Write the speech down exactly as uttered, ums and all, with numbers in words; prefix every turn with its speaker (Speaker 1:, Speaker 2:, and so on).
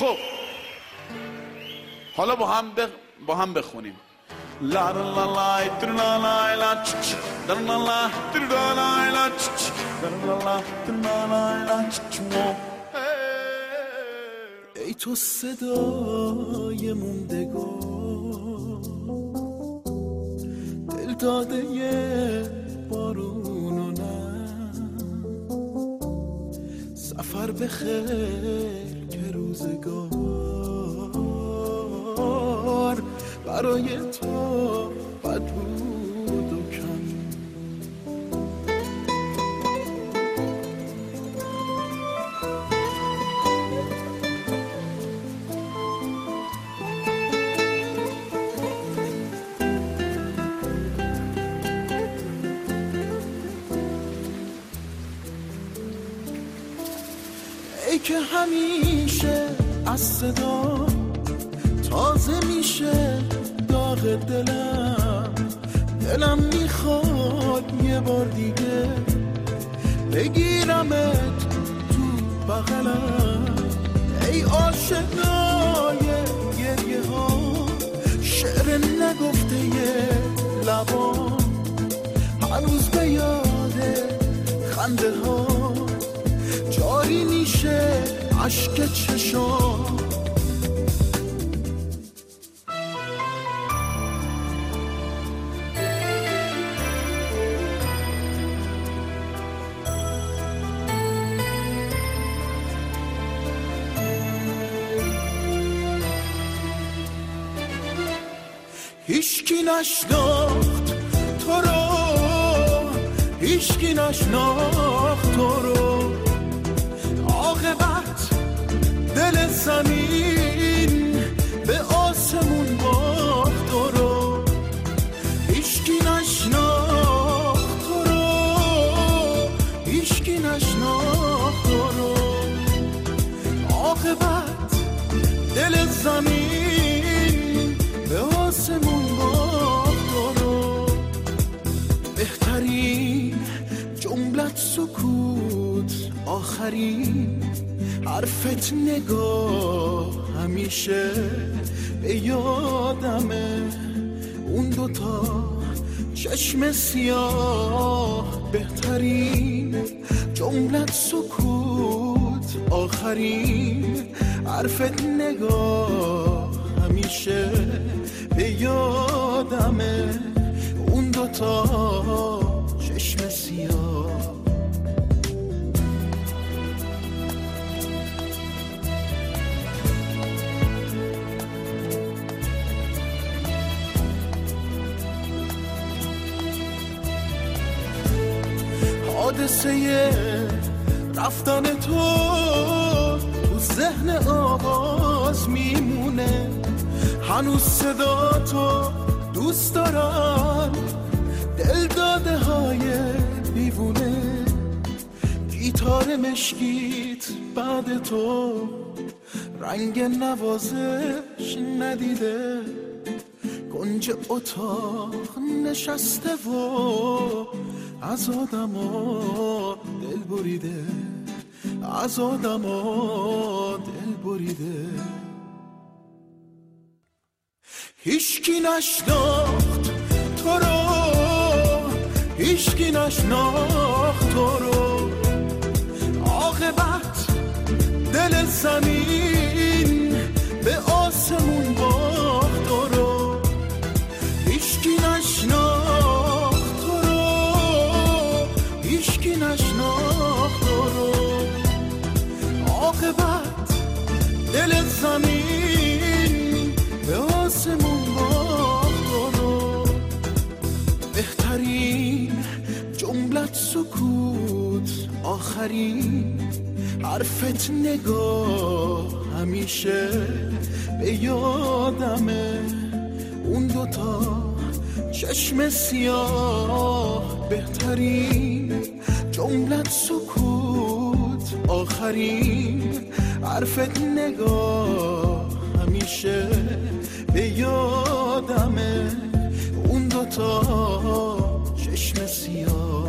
Speaker 1: خب حالا با هم بخ... با هم بخونیم. لا لا لا لا ترنا لا لا چ درنا لا ترنا لا لا چ درنا لا ترنا لا لا چ.
Speaker 2: ای تو صدای موندگار، دل داده یه بارون و نه، سفر به خیر که روزگار برای تو بد بود و کم. ای که همیشه از صدا تازه میشه داغ دلم، دلم میخواد یه بار دیگه بگیرمت تو بغلم. ای آشنای گریه ها، شعر نگفته یه لبان، هنوز به یاده خنده ها جاری میشه عشق چشام. هیچکی نشناخت تو رو، هیچکی نشناخت تو رو، عاقبت دل زمین به آسمون باخت تو رو. هیچکی نشناخت تو رو، هیچکی نشناخت تو رو، عاقبت دل زمین به آسمون باخت تو رو. بهترین جملت سکوت، آخرین حرفت نگاه، همیشه به یادمه اون دوتا چشم سیاه. بهترین جملت سکوت، آخرین حرفت نگاه، همیشه به یادمه اون دوتا چشم سیاه. حادثه رفتن تو تو ذهن آغاز میمونه، هنوز صدا تو دوست دارن دل داده های بیوونه. گیتار مشکیت بعد تو رنگ نوازش ندیده، کنج اتاق نشسته و از آدما دل بریده، از آدما دل بریده. هیچکی نشناخت تو رو، هیچکی نشناخت تو رو، عاقبت دل زمین به آسمون باخت تو رو. هیچکی نشناخت تو رو، هیچکی نشناخت تو رو، عاقبت دل زمین به آسمون باخت تو رو. بهترین جملت سکوت، آخرین حرفت نگاه، همیشه به یادمه اون دوتا چشم سیاه. بهترین جملت سکوت، آخرین حرفت نگاه، همیشه به یادمه اون دوتا چشم سیاه.